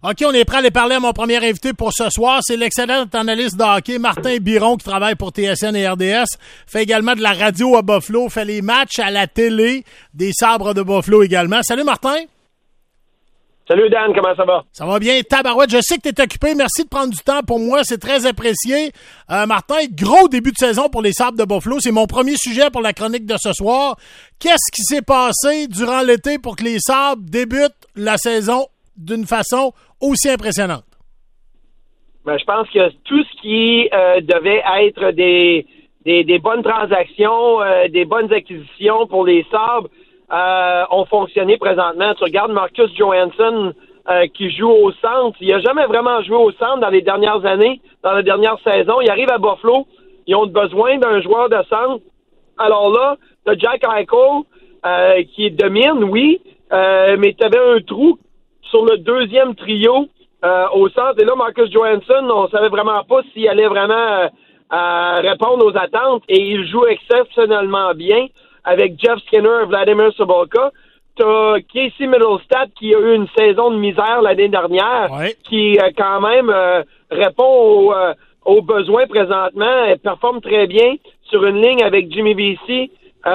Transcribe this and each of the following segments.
OK, on est prêt à aller parler à mon premier invité pour ce soir. C'est l'excellent analyste de hockey, Martin Biron, qui travaille pour TSN et RDS. Fait également de la radio à Buffalo. Fait les matchs à la télé des Sabres de Buffalo également. Salut, Martin. Salut, Dan. Comment ça va? Ça va bien. Tabarouette, je sais que tu es occupé. Merci de prendre du temps pour moi. C'est très apprécié. Martin, gros début de saison pour les Sabres de Buffalo. C'est mon premier sujet pour la chronique de ce soir. Qu'est-ce qui s'est passé durant l'été pour que les Sabres débutent la saison d'une façon aussi impressionnante? Ben, je pense que tout ce qui devait être des bonnes transactions, des bonnes acquisitions pour les Sabres ont fonctionné présentement. Tu regardes Marcus Johansson qui joue au centre. Il n'a jamais vraiment joué au centre dans les dernières années, dans la dernière saison. Il arrive à Buffalo. Ils ont besoin d'un joueur de centre. Alors là, tu as Jack Eichel qui domine, oui, mais tu avais un trou sur le deuxième trio au centre. Et là, Marcus Johansson, on savait vraiment pas s'il allait vraiment répondre aux attentes. Et il joue exceptionnellement bien avec Jeff Skinner et Vladimir Sobolka. T'as Casey Middlestat qui a eu une saison de misère l'année dernière, qui quand même répond aux besoins présentement. Elle performe très bien sur une ligne avec Jimmy Vesey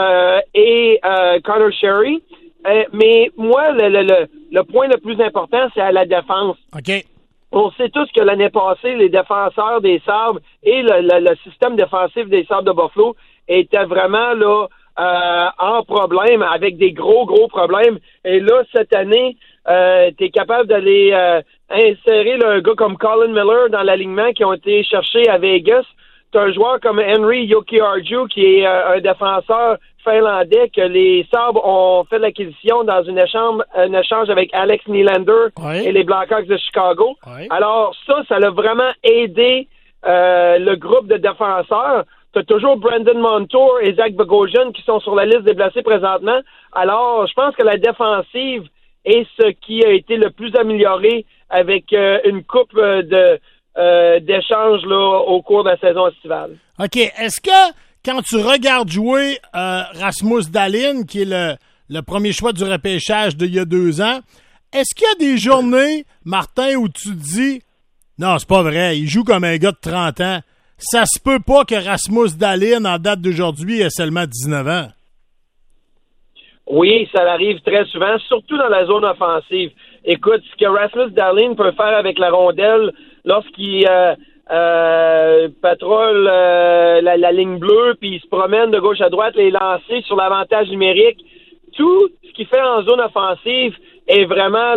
et Connor Sherry. Mais moi, le point le plus important, c'est à la défense. OK. On sait tous que l'année passée, les défenseurs des Sabres et le système défensif des Sabres de Buffalo étaient vraiment là en problème, avec des gros problèmes. Et là, cette année, tu es capable d'aller insérer là, un gars comme Colin Miller dans l'alignement qui ont été cherchés à Vegas. Tu as un joueur comme Henry Jokiharju qui est un défenseur finlandais que les Sabres ont fait l'acquisition dans un échange avec Alex Nylander et les Blackhawks de Chicago. Alors ça l'a vraiment aidé le groupe de défenseurs. Tu as toujours Brandon Montour et Zach Bogosian qui sont sur la liste des blessés présentement. Alors, je pense que la défensive est ce qui a été le plus amélioré avec une coupe d'échanges là, au cours de la saison estivale. OK. Est-ce que quand tu regardes jouer Rasmus Dahlin, qui est le premier choix du repêchage d'il y a 2 ans, est-ce qu'il y a des journées, Martin, où tu te dis « Non, c'est pas vrai, il joue comme un gars de 30 ans. Ça se peut pas que Rasmus Dahlin, en date d'aujourd'hui, ait seulement 19 ans. » Oui, ça arrive très souvent, surtout dans la zone offensive. Écoute, ce que Rasmus Dahlin peut faire avec la rondelle lorsqu'il patrole la ligne bleue, puis il se promène de gauche à droite, les lancers sur l'avantage numérique, tout ce qu'il fait en zone offensive est vraiment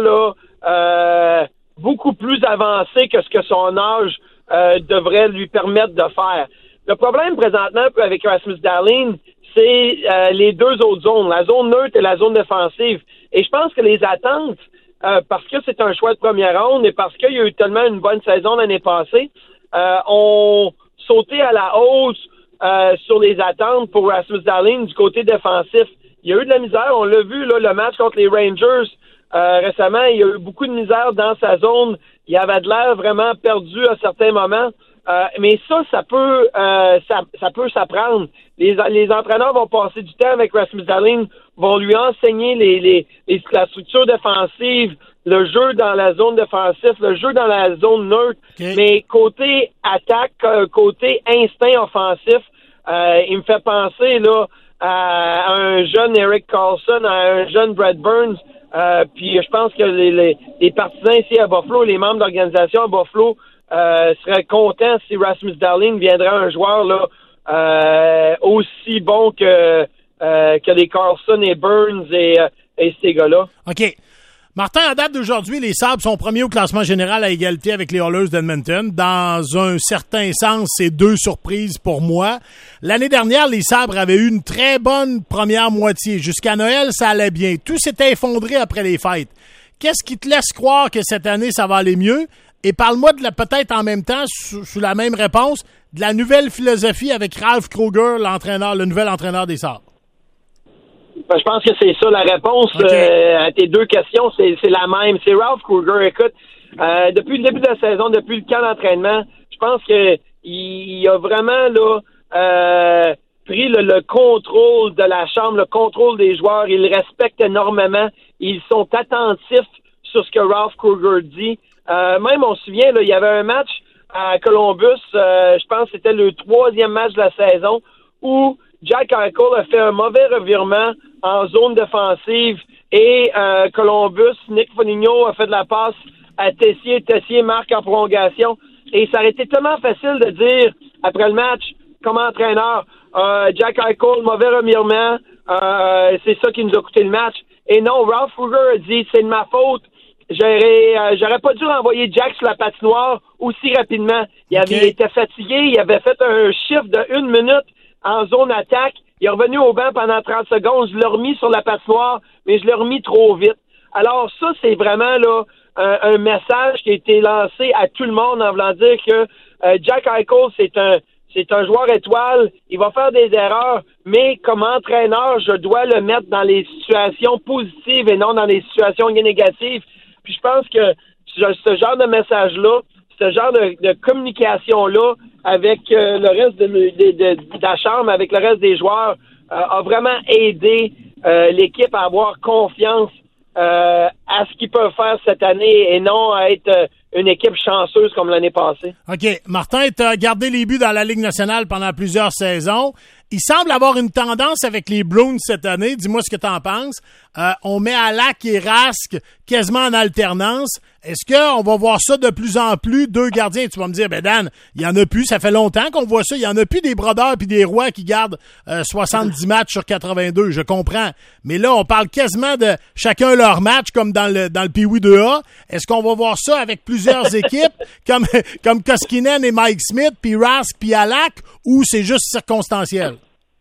là beaucoup plus avancé que ce que son âge devrait lui permettre de faire. Le problème présentement avec Rasmus Dahlin, c'est les deux autres zones, la zone neutre et la zone défensive. Et je pense que les attentes, parce que c'est un choix de première ronde et parce qu'il y a eu tellement une bonne saison l'année passée, ont sauté à la hausse sur les attentes pour Rasmus Dahlin du côté défensif. Il y a eu de la misère, on l'a vu, là, le match contre les Rangers récemment, il y a eu beaucoup de misère dans sa zone. Il avait de l'air vraiment perdu à certains moments. Mais ça peut s'apprendre. Les entraîneurs vont passer du temps avec Rasmus Dahlin, vont lui enseigner la structure défensive, le jeu dans la zone défensive, le jeu dans la zone neutre. Okay. Mais côté attaque, côté instinct offensif, il me fait penser là à un jeune Erik Karlsson, à un jeune Brad Burns. Puis je pense que les partisans ici à Buffalo, les membres d'organisation à Buffalo, seraient contents si Rasmus Dahlin viendrait un joueur là aussi bon que les Karlsson et Burns et ces gars-là. OK. Martin, à date d'aujourd'hui, les Sabres sont premiers au classement général à égalité avec les Oilers d'Edmonton. Dans un certain sens, c'est 2 surprises pour moi. L'année dernière, les Sabres avaient eu une très bonne première moitié. Jusqu'à Noël, ça allait bien. Tout s'était effondré après les fêtes. Qu'est-ce qui te laisse croire que cette année, ça va aller mieux? Et parle-moi peut-être en même temps, sous la même réponse, de la nouvelle philosophie avec Ralph Krueger, le nouvel entraîneur des Sabres. Ben, je pense que c'est ça la réponse à tes 2 questions, c'est la même. C'est Ralph Krueger. Écoute, depuis le début de la saison, depuis le camp d'entraînement, je pense que il a vraiment là pris le contrôle de la chambre, le contrôle des joueurs. Ils le respectent énormément. Ils sont attentifs sur ce que Ralph Krueger dit. Même, on se souvient, là, il y avait un match à Columbus, je pense que c'était le 3e match de la saison, où Jack Eichel a fait un mauvais revirement en zone défensive et Columbus, Nick Foligno a fait de la passe à Tessier. Tessier marque en prolongation. Et ça aurait été tellement facile de dire, après le match, comme entraîneur, Jack Eichel, mauvais revirement, c'est ça qui nous a coûté le match. Et non, Ralph Krueger a dit, c'est de ma faute. J'aurais pas dû renvoyer Jack sur la patinoire aussi rapidement. Il avait été fatigué, il avait fait un chiffre de 1 minute en zone attaque. Il est revenu au banc pendant 30 secondes. Je l'ai remis sur la patinoire, mais je l'ai remis trop vite. Alors ça, c'est vraiment là un message qui a été lancé à tout le monde en voulant dire que Jack Eichel, c'est un joueur étoile. Il va faire des erreurs, mais comme entraîneur, je dois le mettre dans les situations positives et non dans les situations négatives. Puis je pense que ce genre de message-là, ce genre de communication-là avec le reste de la chambre, avec le reste des joueurs, a vraiment aidé l'équipe à avoir confiance à ce qu'ils peuvent faire cette année et non à être une équipe chanceuse comme l'année passée. OK. Martin, tu as gardé les buts dans la Ligue nationale pendant plusieurs saisons. Il semble avoir une tendance avec les Bruins cette année. Dis-moi ce que tu en penses. On met Halak et Rask quasiment en alternance. Est-ce qu'on va voir ça de plus en plus, 2 gardiens? Tu vas me dire, ben Dan, il y en a plus. Ça fait longtemps qu'on voit ça. Il y en a plus des brodeurs puis des rois qui gardent 70 matchs sur 82. Je comprends. Mais là, on parle quasiment de chacun leur match comme dans le Pee-Wee 2A. Est-ce qu'on va voir ça avec plusieurs équipes comme Koskinen et Mike Smith puis Rask puis Halak ou c'est juste circonstanciel?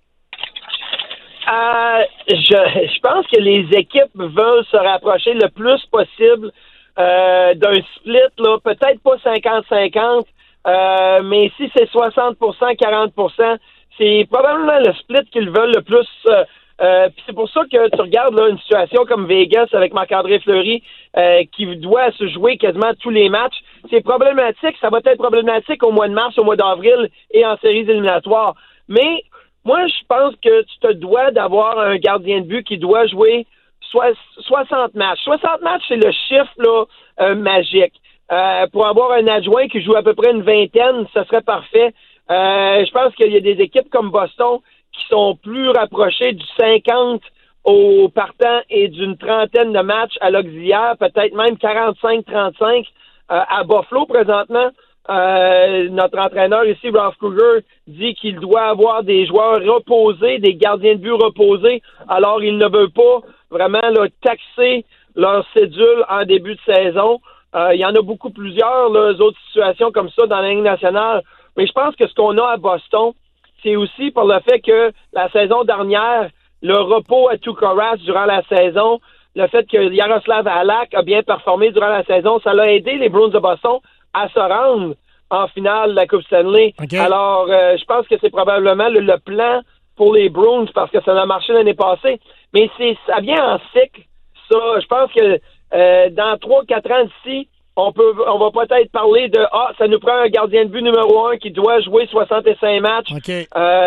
Je pense que les équipes veulent se rapprocher le plus possible d'un split, là, peut-être pas 50-50, mais si c'est 60%, 40%, c'est probablement le split qu'ils veulent le plus. Puis c'est pour ça que tu regardes là, une situation comme Vegas avec Marc-André Fleury qui doit se jouer quasiment tous les matchs. C'est problématique, ça va être problématique au mois de mars, au mois d'avril et en séries éliminatoires. Mais moi, je pense que tu te dois d'avoir un gardien de but qui doit jouer 60 matchs. 60 matchs, c'est le chiffre là magique. Pour avoir un adjoint qui joue à peu près une vingtaine, ça serait parfait. Je pense qu'il y a des équipes comme Boston qui sont plus rapprochées du 50 au partant et d'une trentaine de matchs à l'auxiliaire, peut-être même 45-35 à Buffalo présentement. Notre entraîneur ici, Ralph Krueger, dit qu'il doit avoir des joueurs reposés, des gardiens de but reposés. Alors, il ne veut pas vraiment là, taxer leur cédule en début de saison. Il y en a plusieurs autres situations comme ça dans la Ligue nationale. Mais je pense que ce qu'on a à Boston, c'est aussi pour le fait que la saison dernière, le repos à Tuukka Rask durant la saison, le fait que Jaroslav Halak a bien performé durant la saison, ça l'a aidé les Bruins de Boston à se rendre en finale de la Coupe Stanley. Okay. Alors, je pense que c'est probablement le plan pour les Bruins parce que ça a marché l'année passée. Mais ça vient en cycle, ça. Je pense que dans 3-4 ans d'ici, on va peut-être parler de ça nous prend un gardien de but numéro 1 qui doit jouer 65 matchs. Okay.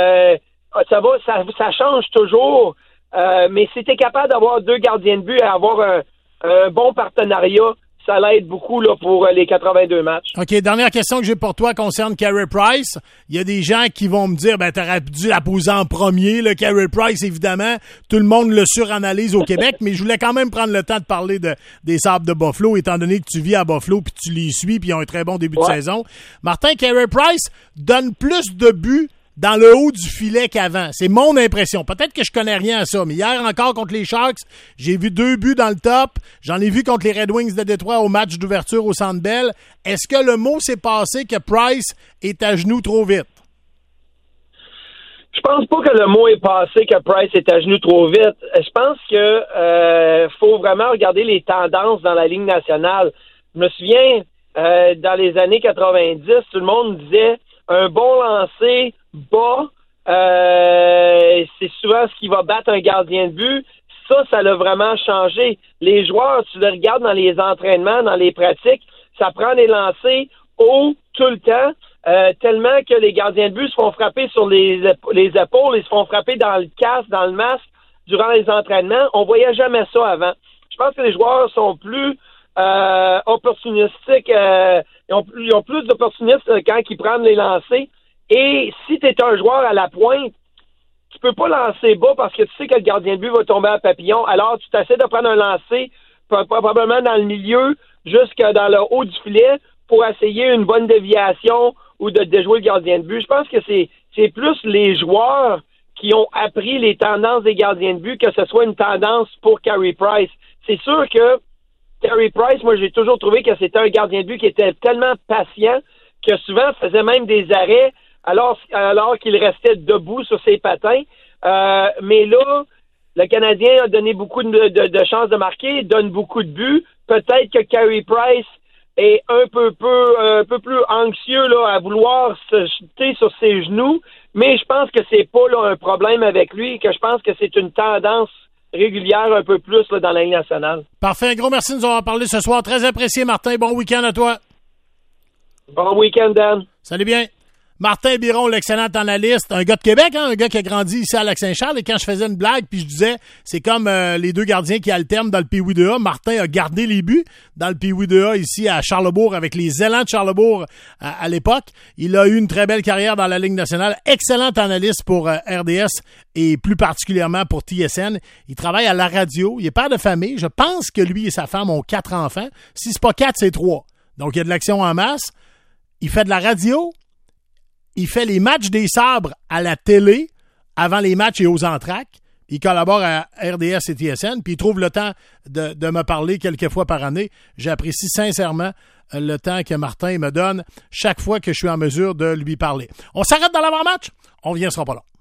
Ça change toujours. Mais si tu es capable d'avoir 2 gardiens de but et avoir un bon partenariat, ça l'aide beaucoup là, pour les 82 matchs. OK, dernière question que j'ai pour toi concerne Carey Price. Il y a des gens qui vont me dire, t'aurais dû la poser en premier. Là, Carey Price, évidemment, tout le monde le suranalyse au Québec, mais je voulais quand même prendre le temps de parler des Sabres de Buffalo, étant donné que tu vis à Buffalo puis tu les suis puis ils ont un très bon début de saison. Martin, Carey Price donne plus de buts dans le haut du filet qu'avant. C'est mon impression. Peut-être que je connais rien à ça, mais hier encore contre les Sharks, j'ai vu 2 buts dans le top. J'en ai vu contre les Red Wings de Détroit au match d'ouverture au Centre Bell. Est-ce que le mot s'est passé que Price est à genoux trop vite? Je pense pas que le mot est passé que Price est à genoux trop vite. Je pense que faut vraiment regarder les tendances dans la Ligue nationale. Je me souviens, dans les années 90, tout le monde disait un bon lancer bas, c'est souvent ce qui va battre un gardien de but. Ça l'a vraiment changé. Les joueurs, tu les regardes dans les entraînements, dans les pratiques, ça prend des lancers hauts tout le temps, tellement que les gardiens de but se font frapper sur les épaules, ils se font frapper dans le casque, dans le masque durant les entraînements. On voyait jamais ça avant. Je pense que les joueurs sont plus opportunistique. Ils ont plus d'opportunistes quand ils prennent les lancers. Et si tu es un joueur à la pointe, tu peux pas lancer bas parce que tu sais que le gardien de but va tomber à papillon. Alors, tu t'essaies de prendre un lancer probablement dans le milieu jusque dans le haut du filet pour essayer une bonne déviation ou de déjouer le gardien de but. Je pense que c'est plus les joueurs qui ont appris les tendances des gardiens de but que ce soit une tendance pour Carey Price. C'est sûr que Carey Price, moi, j'ai toujours trouvé que c'était un gardien de but qui était tellement patient que souvent faisait même des arrêts alors qu'il restait debout sur ses patins. Mais là, le Canadien a donné beaucoup de chances de marquer, donne beaucoup de buts. Peut-être que Carey Price est un peu plus anxieux là, à vouloir se jeter sur ses genoux, mais je pense que c'est pas là, un problème avec lui, que je pense que c'est une tendance régulière un peu plus là, dans la Ligue nationale. Parfait, un gros merci de nous avoir parlé ce soir. Très apprécié, Martin. Bon week-end à toi. Bon week-end, Dan. Salut bien. Martin Biron, l'excellent analyste, un gars de Québec, un gars qui a grandi ici à Lac-Saint-Charles, et quand je faisais une blague, puis je disais, c'est comme les deux gardiens qui alternent dans le Pee-Wee 2A, Martin a gardé les buts dans le Pee-Wee 2A ici à Charlesbourg, avec les Élans de Charlesbourg à l'époque. Il a eu une très belle carrière dans la Ligue nationale, excellent analyste pour RDS et plus particulièrement pour TSN. Il travaille à la radio, il est père de famille, je pense que lui et sa femme ont 4 enfants. Si c'est pas 4, c'est 3. Donc il y a de l'action en masse. Il fait de la radio. Il fait les matchs des Sabres à la télé avant les matchs et aux entr'actes. Il collabore à RDS et TSN, puis il trouve le temps de me parler quelques fois par année. J'apprécie sincèrement le temps que Martin me donne chaque fois que je suis en mesure de lui parler. On s'arrête dans l'avant-match. On vient, ce sera pas long.